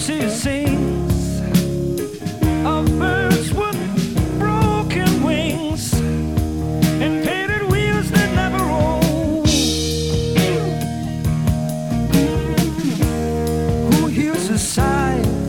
she sings of birds with broken wings and painted wheels that never roll. Who hears a sigh